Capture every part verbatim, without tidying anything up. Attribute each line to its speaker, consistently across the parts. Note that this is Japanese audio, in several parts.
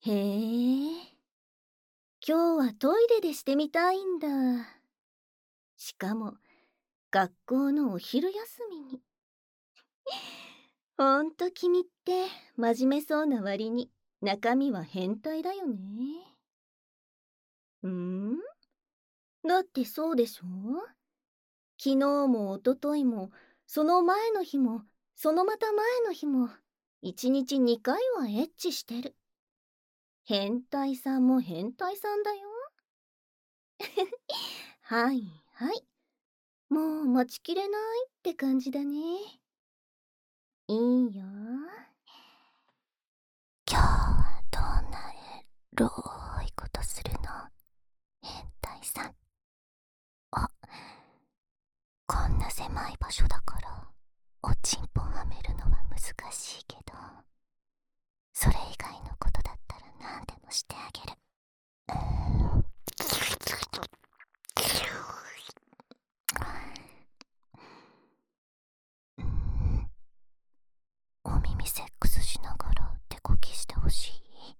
Speaker 1: へえ、今日はトイレでしてみたいんだ。しかも、学校のお昼休みに。ほんと君って真面目そうな割に中身は変態だよね。ん？だってそうでしょ？昨日も一昨日も、その前の日も、そのまた前の日も、一日二回はエッチしてる。変態さんも変態さんだよ。はいはい。もう待ちきれないって感じだね。いいよ。
Speaker 2: 今日はどんなエロいことするの？変態さん。あ、こんな狭い場所だからおちんぽはめるのは難しいけど、それ以外のことだったら何でもしてあげる。うん、お耳セックスしながら手こきしてほしい。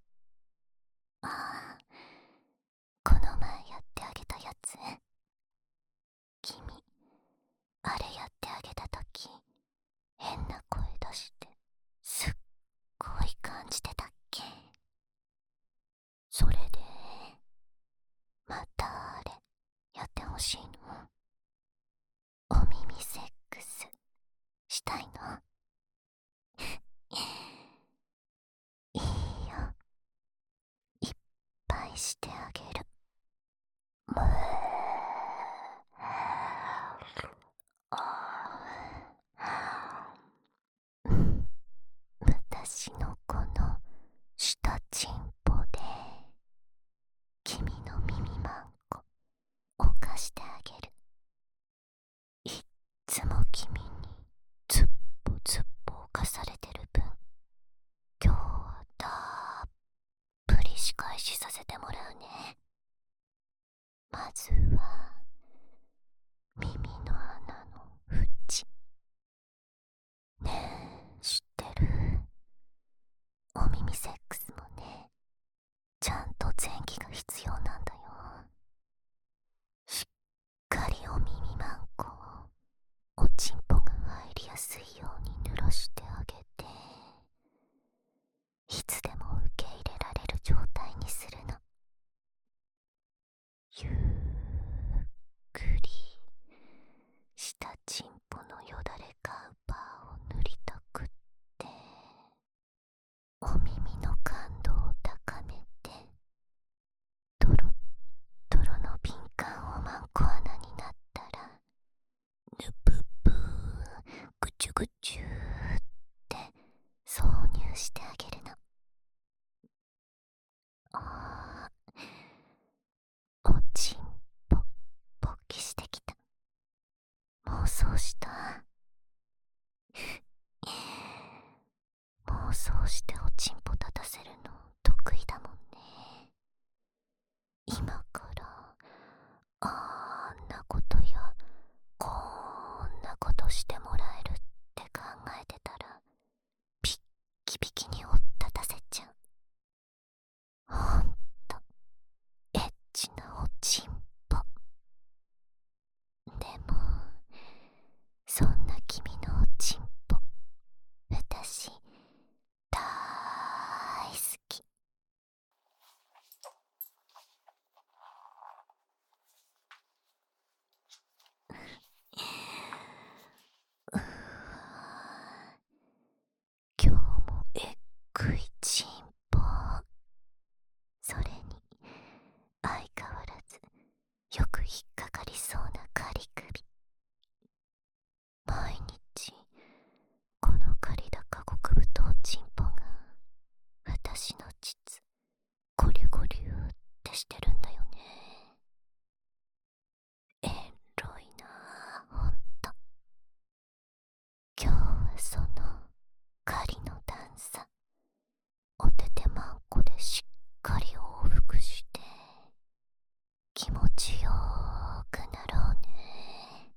Speaker 2: ああ、この前やってあげたやつ。君、あれやってあげたとき変な声出してすっごい感じてたっけ？それでまたあれやってほしいの？お耳セックスしたいの？いいよ、いっぱいしてあげる。むー私のこの下チンポで君の耳まんこをかしてあげる。いっつも君にずっぽずっぽ犯されてる分、今日はたっぷり仕返しさせてもらうね。まずは耳の穴の縁。ねえ、知ってる？お耳セックスもね、ちゃんと前期が必要なんだよ。しっかりお耳まんこをおちんぽが入りやすいように濡らしてあげて、いつでも受け入れられる状態にするの。ゆっくり下チンポのよだれカウパーを塗りたくって、お耳の感度を高めて、ドロッドロの敏感おまんこ穴になったら、ぬぷぷーぐちゅぐちゅーって挿入してあげるの。あー、おちんぽ勃起してきた。妄想した？妄想しておちんぽ立たせるの得意だもんね。今からあんなことやこんなことしてもらえるって考えてたらピッキピキにおったたせちゃう。ほんとエッチなおちんぽ。でもそんな君のおちんぽ、私だーい好き。うわ、今日もえっぐいちんぽ。それに相変わらずよく引っかかりそうなカリ首。毎日この借り高極太チンポが私の膣ゴリュゴリューってしてるんだよね。エロいなあ、ほんと。今日はその狩りの段差おててまんこでしっかり往復して気持ちよーくなろうね。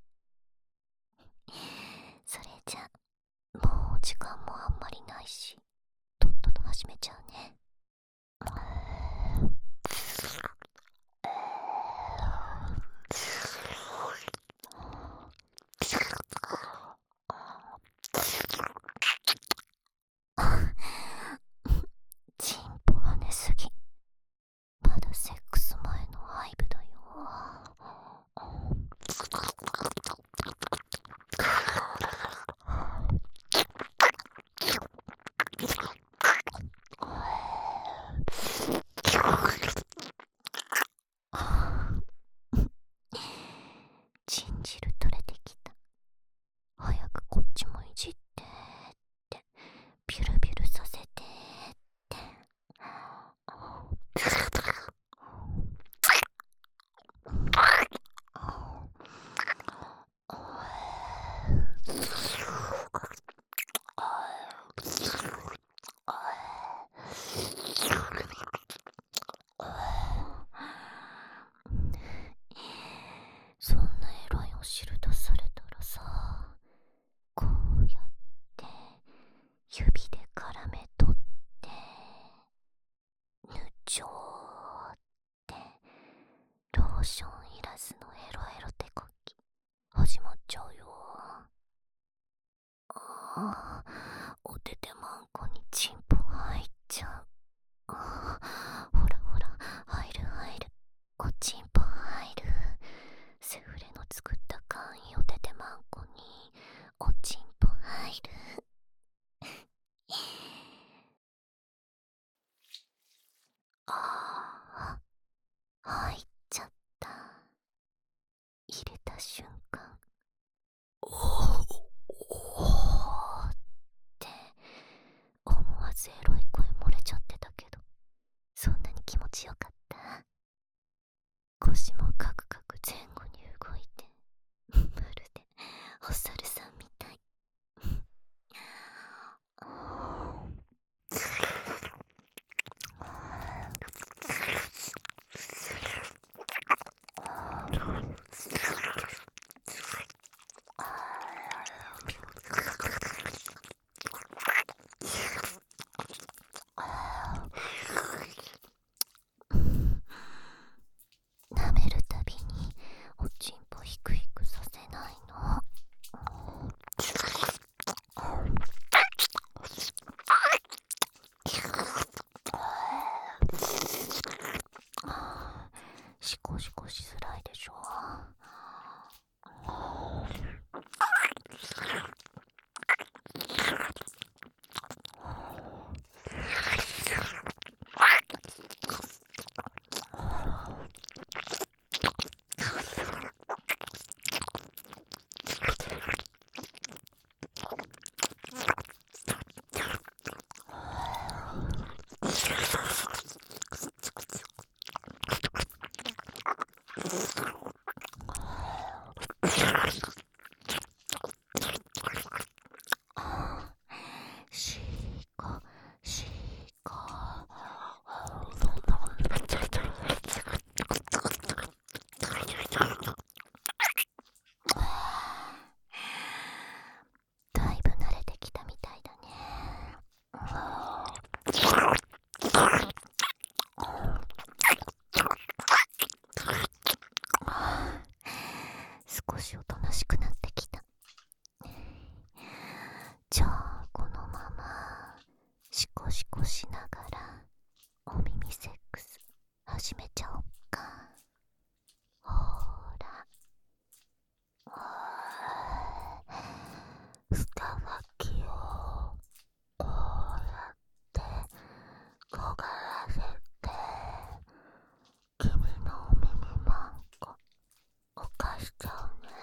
Speaker 2: それじゃもう時間もあんまりないし、とっとと始めちゃうね。 ションいらずのエロエロ手こき始まっちゃうよ。ああ、おててまんこにチンポ入っちゃう。ああ、ほらほら、入る入る、おチンポ入る。セフレの作った簡易おててまんこにおチンポ入る。ああ、入っちゃった。入れた瞬間、おおおって思わずエロい声漏れちゃってたけど、そんなに気持ちよかった。腰もカクカク前後に動いて、まるでお猿さんみたい。舐めるたびにおちんぽヒクヒクさせないの。シコシコしづらいでしょ。シコシコ。だいぶ慣れてきたみたいだね。少しおとなしくなってきた。じゃあこのままシコシコしながらお耳セックス始めちゃおっか。ほーら、下履きをこうやって焦がらせて、君のお耳まんこおかしちゃうね。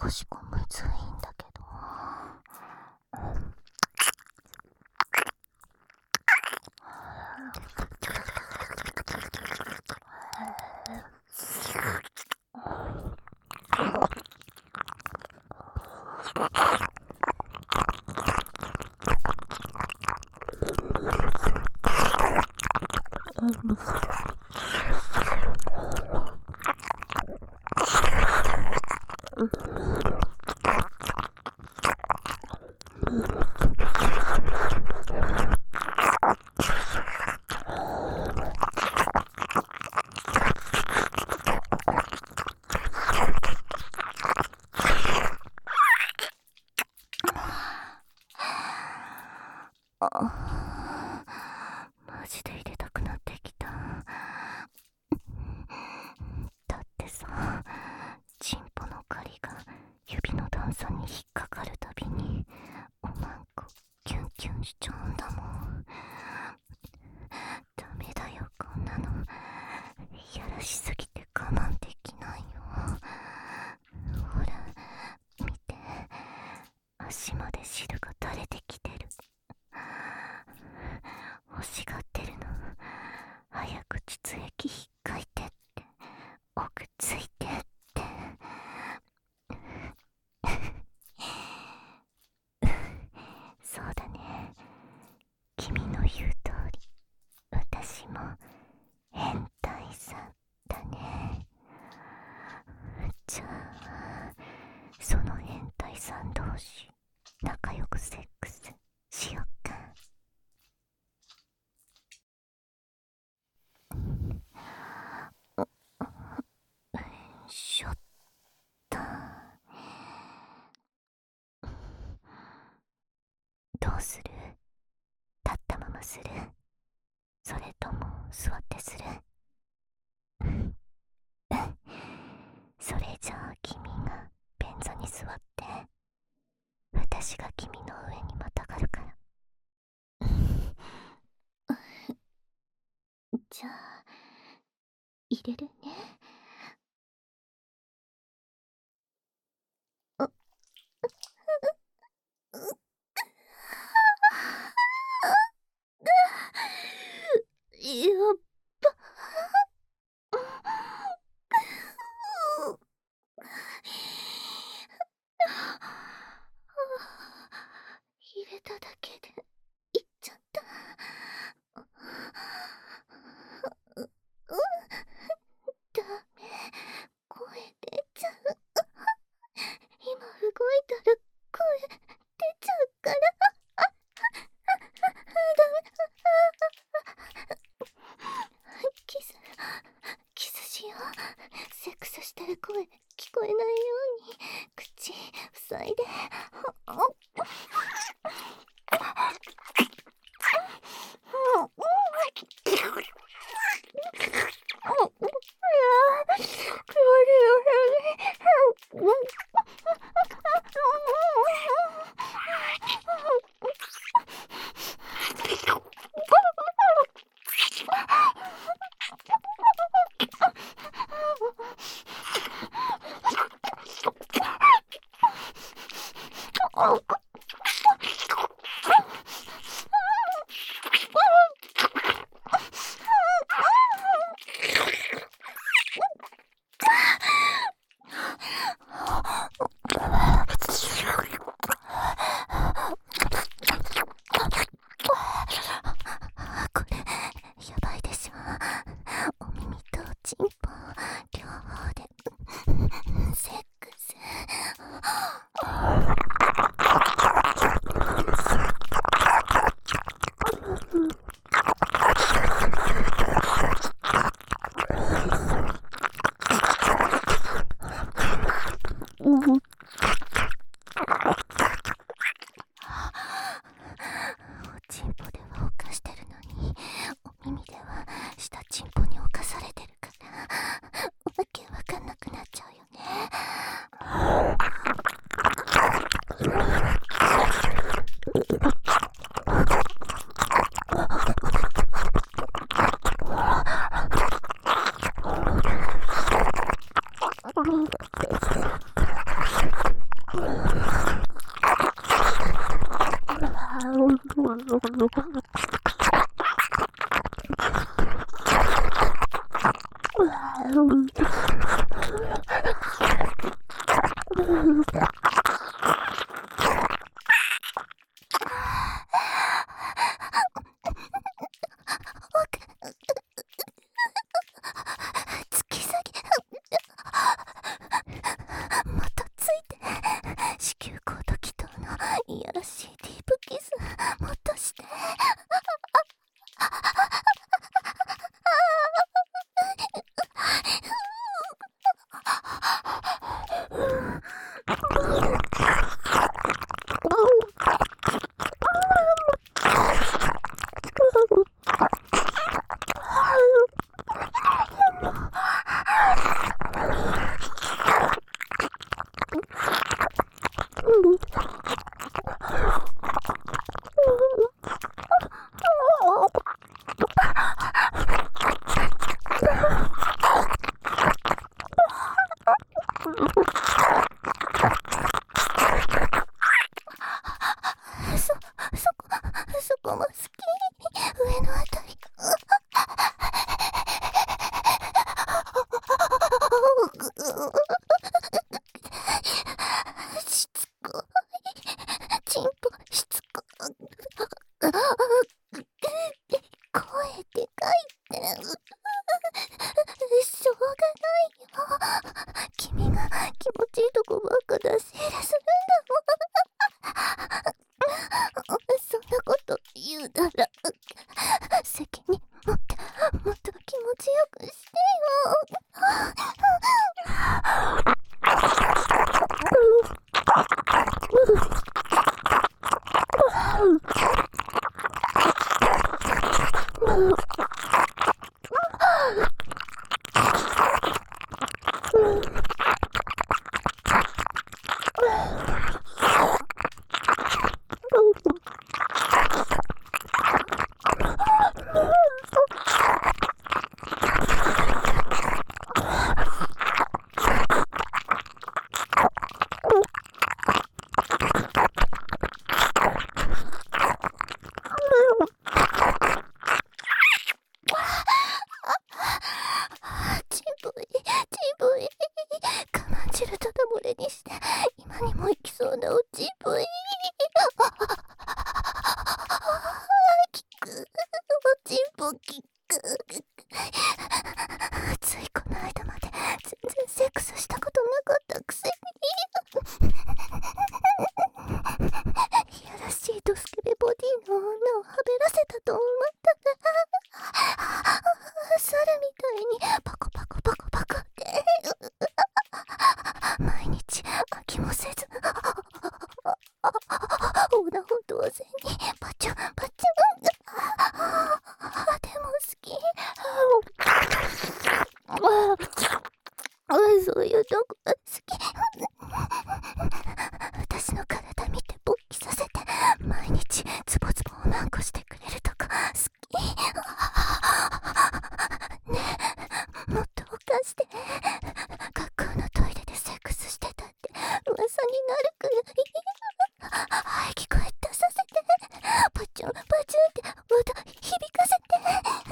Speaker 2: コシコむずいんだけど。あ、マジで入れたくなってきた。だってさ、チンポの狩りが指の段差に引っかかるたびにおまんこキュンキュンしちゃうんだもん。ダメだよ、こんなの。やらしすぎて我慢できないよ。ほら見て、足まで汁が垂れてきてる。欲しがってるの。早く膣液ひっかいてって、奥ついてって。そうだね、君の言う通り、私も変態さんだね。じゃあその変態さん同士仲良くセックスしよっか。しょった。どうする？立ったままする？それとも座ってする？それじゃあ君が便座に座って、私が君の上にまたがるから。じゃあ入れるね。あっやっば。入れただけでいっちゃった。ダメ、声出ちゃう。今動いたら声出ちゃうから。キスキスしよう。セックスしてる声聞こえないように口塞いで。これやばいでしょ。お耳とチンポ両方でセックス。おチンポでは犯してるのに、お耳では下チンポに侵されてるから、わけわかんなくなっちゃうよね。 突き下げまたついて子宮口と気筒のいやらしいディープキスもっとしてそ、そこ、そこも好き。上のあたり。しつこい。チンポしつこい。声でかいって。しょうがないよ。君が気持ちいいとこばっか出し入れするんだもん。そんなこと言うなら責任持ってもっと気持ちよくしてよ。チンポイチンポイ我慢汁ただ漏れにして今にも行きそうなおチンポイキックおチンポキックついこの間まで全然セックスしたことなかったくせにいやらしいドスケベボディの女をはべらせたと思ったら猿みたいにパコパコパコパコって毎日飽きもせずオナホ同然にパチュンパチュンでも好きそういうとこが好き私の体見て勃起させて毎日ズボズボおまんこしてくれるとこ好きねえもっとおかして学校のトイレでセックスしてたって噂になるくらい排気声出させてパチュンパチュンって音響かせて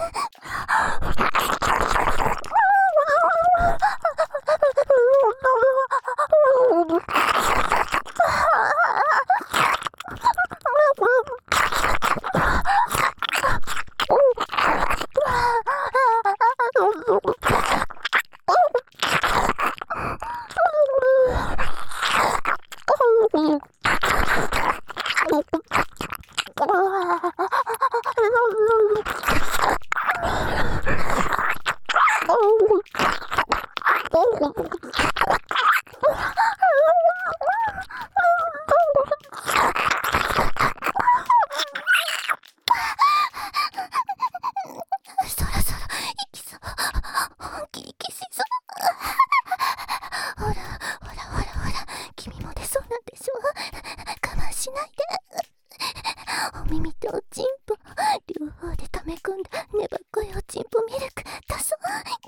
Speaker 2: そろそろ行きそう。本気行きしそう。ほら、ほらほらほら、君も出そうなんでしょ。我慢しないで。お耳とおちんぽ、両方で溜め込んだ粘っこいおちんぽミルク、出そう。わか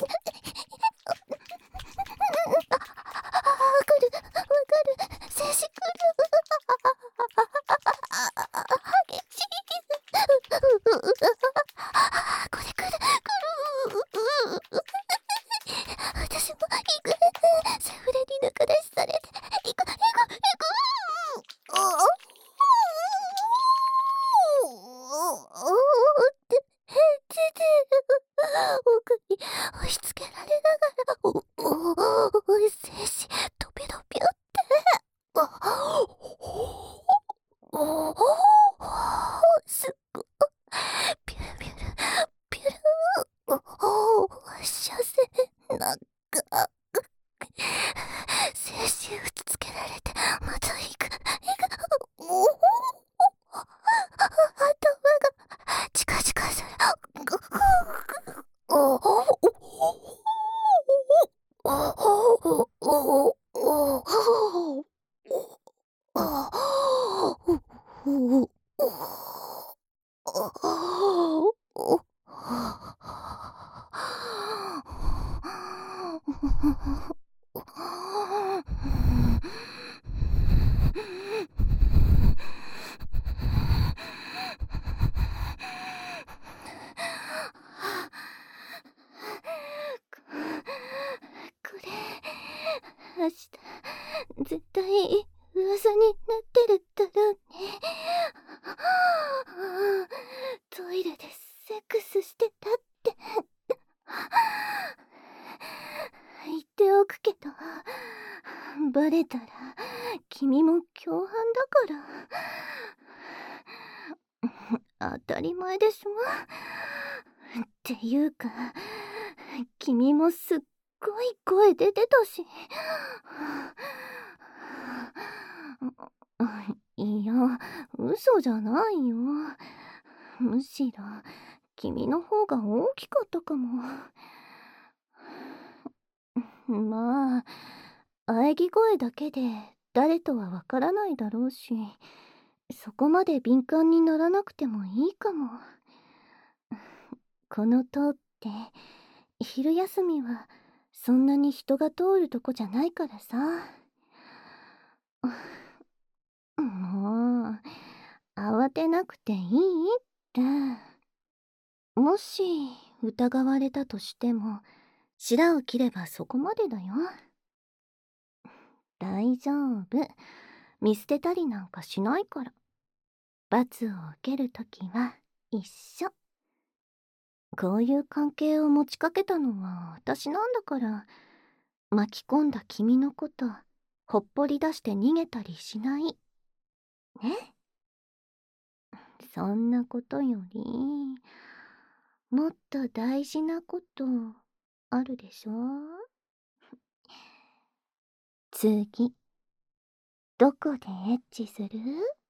Speaker 2: る、わかる、静止くる。激しい。
Speaker 1: これ、明日絶対噂になってるだろうね。トイレでセックスしてたって言っておくけど、バレたら君も共犯だから当たり前でしょ。っていうか、君もすっごい声出てたし。いや、嘘じゃないよ。むしろ君の方が大きかったかも。まあ、喘ぎ声だけで誰とはわからないだろうし、そこまで敏感にならなくてもいいかも。この塔って昼休みはそんなに人が通るとこじゃないからさ。もう慌てなくていいって。もし疑われたとしても白を切ればそこまでだよ。大丈夫、見捨てたりなんかしないから。罰を受けるときは一緒。こういう関係を持ちかけたのは私なんだから、巻き込んだ君のことほっぽり出して逃げたりしないね。そんなことよりもっと大事なことあるでしょ。次どこでエッチする？